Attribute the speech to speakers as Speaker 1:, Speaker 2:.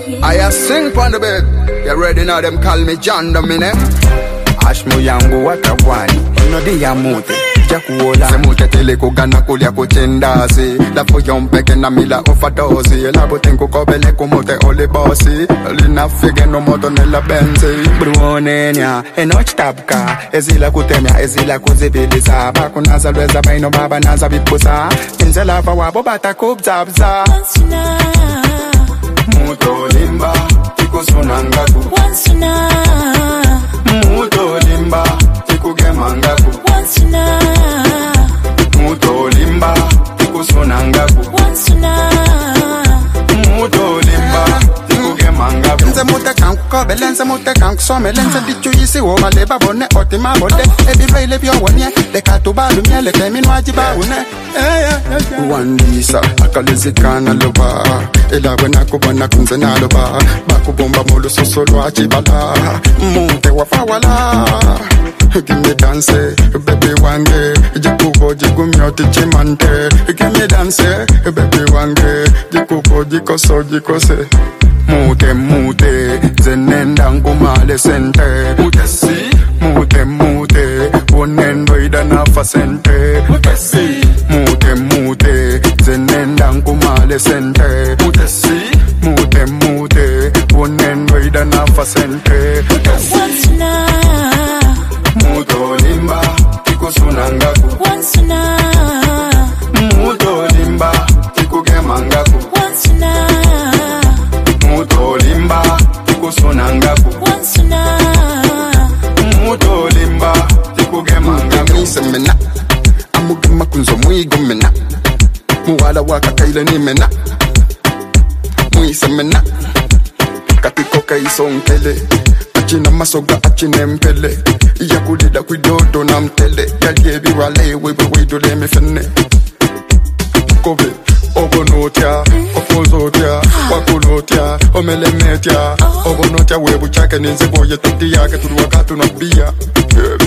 Speaker 1: I sing on the bed. You ready now? Them call me John Domine.
Speaker 2: Ashmu yangu watawani Nodi ya mute Jakuola
Speaker 1: Semute tele kugana kulia kuchendasi Lafo yompeke na mila ofadosi Labo tenku kobele kumote ole bosi Lina fige no moto nela benzi
Speaker 2: Bruonenia Enoch tabka Ezila kutemia Ezila kuzibilisa Baku naza lweza baino baba naza bipusa Tinzela wabo bata kubzabza
Speaker 3: Wansuna
Speaker 1: Muto limba Tiku sunangaku
Speaker 3: Wansuna
Speaker 1: Muto limba Tiku gemangaku
Speaker 3: Wansuna
Speaker 1: Muto limba Tiku sunangaku
Speaker 3: Wansuna
Speaker 1: Muto limba Tiku gemangaku
Speaker 2: Nze mute kanku kobe Lenze mute kanku some Lenze dichu isi woma leba bone Oti mabode Ebi veile vyo wonye Leka tubalu mye Leke minwaji ba une
Speaker 1: Wandisa Akalezikana loba Elawe nakubona kunze naloba Bakubomba molo sosolo achibala Mute wafawala Give me dance, baby wange Jikubo jigumyoti chimante Give me dance, baby wange Jikubo jikoso jikose Mute mute Zenenda ngumale sente Mute si Mute mute Wonendo ida nafa sente Mute si Mute mute Zenenda ngumale sente Mute si Mute mute Wonendo ida nafa sente
Speaker 3: Wansuna
Speaker 1: Muto limba Tiku sunangaku
Speaker 3: Wansuna
Speaker 1: Muto limba Tiku gemangaku
Speaker 3: Wansuna
Speaker 1: Muto limba Tiku sunangaku
Speaker 3: Wansuna
Speaker 1: Muto limba Tiku gemangaku Mise mena Amugema kunzo mwigo mena Muwala waka kaile ni mena Mwise mena Katiko kaisonkele Achina masoga achine mpele Yakulida kuidodo na mtele Yaliebi wale wewe dole mefene Kobe Ogonotia Okozotia Wakulotia Omelemetia Ogonotia webu chake ninze boye tuti yake turuwakatu na bia